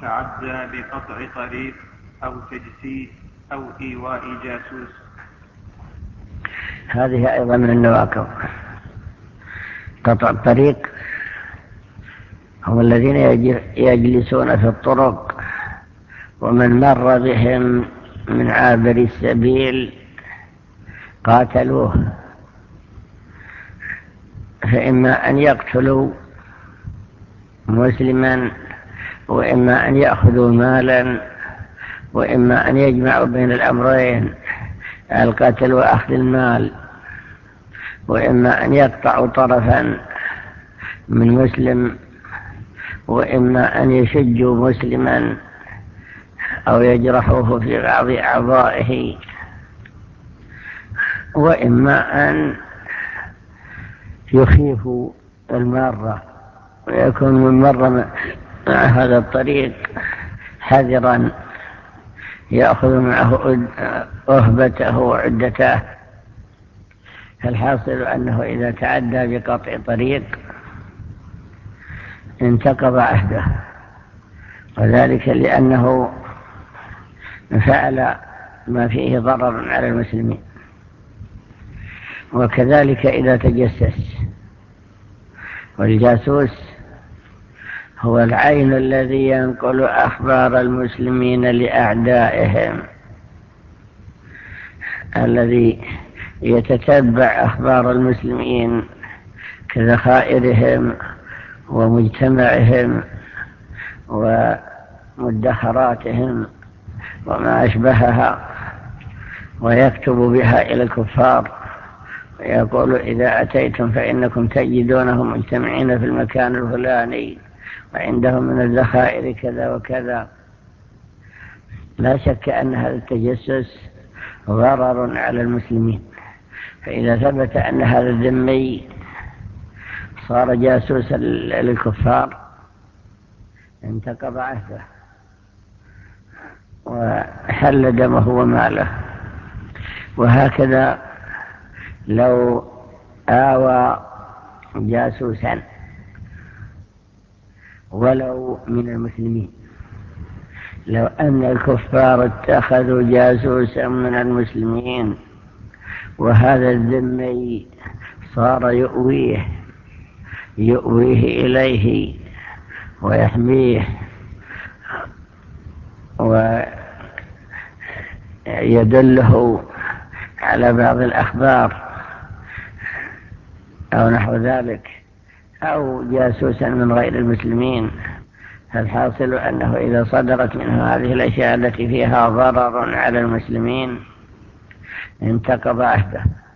تعدى بقطع طريق أو تجسيس أو إيواء جاسوس. هذه أيضا من النواقض. قطع الطريق هم الذين يجلسون في الطرق، ومن مر بهم من عابر السبيل قاتلوه، فإما أن يقتلوا مسلما، وإما أن يأخذوا مالا، وإما أن يجمعوا بين الأمرين، القتل وأخذ المال، وإما أن يقطعوا طرفا من مسلم، وإما أن يشجوا مسلما أو يجرحوه في بعض أعضائه، وإما أن يخيفوا المارة ويكون من مر مع هذا الطريق حذرا يأخذ معه أهبته وعدته. فالحاصل أنه إذا تعدى بقطع طريق انتقض عهده، وذلك لأنه فعل ما فيه ضرر على المسلمين. وكذلك إذا تجسس، والجاسوس هو العين الذي ينقل أخبار المسلمين لأعدائهم، الذي يتتبع أخبار المسلمين كذخائرهم ومجتمعهم ومدخراتهم وما أشبهها، ويكتب بها إلى الكفار ويقول إذا أتيتم فإنكم تجدونهم مجتمعين في المكان الفلاني وعندهم من الذخائر كذا وكذا. لا شك أن هذا التجسس ضرر على المسلمين، فإذا ثبت أن هذا الذمي صار جاسوسا للكفار انتقض عهده وحل دمه وماله. وهكذا لو آوى جاسوسا ولو من المسلمين، لو أن الكفار اتخذوا جاسوسا من المسلمين وهذا الذمي صار يؤويه إليه ويحميه ويدله على بعض الأخبار أو نحو ذلك، أو جاسوسا من غير المسلمين، فالحاصل أنه إذا صدرت منه هذه الأشياء التي فيها ضرر على المسلمين انتقض عهده